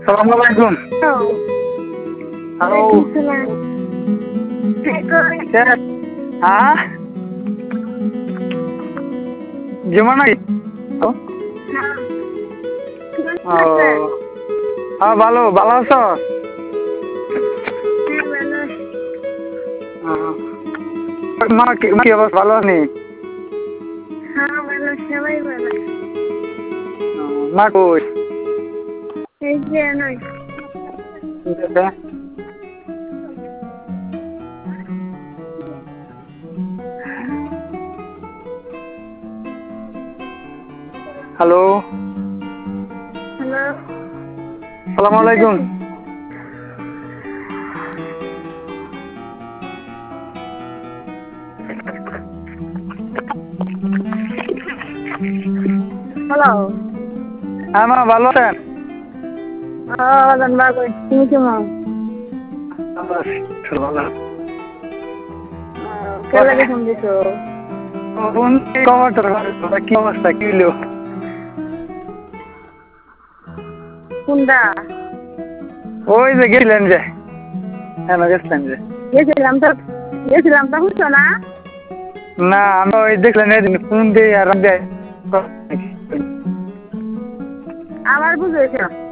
Assalamualaikum. Halo. Chat. Hah? Gimana gitu? Oh. Ah, balo aছো? মা কি অবস্থা ভালো নেই? হ্যাঁ ভালো, সবাই ভালো। মা কই? এই যে নয়। হ্যালো। হ্যালো। আসসালামু আলাইকুম। হ্যালো। হ্যাঁ মা ভালো আছেন? ভালো, তুমি কেমন? ভালো। কে লাগে ফোন দিছো? কি অবস্থা কি হইলো? কোনটা? ওই যে গেছিলেন যে হ্যাঁ গেছিলেন যে গেছিলাম তো বুঝছো না? না আমি ওই দেখলেন এদিন ফোন দিয়ে আর আবার বুঝেছ।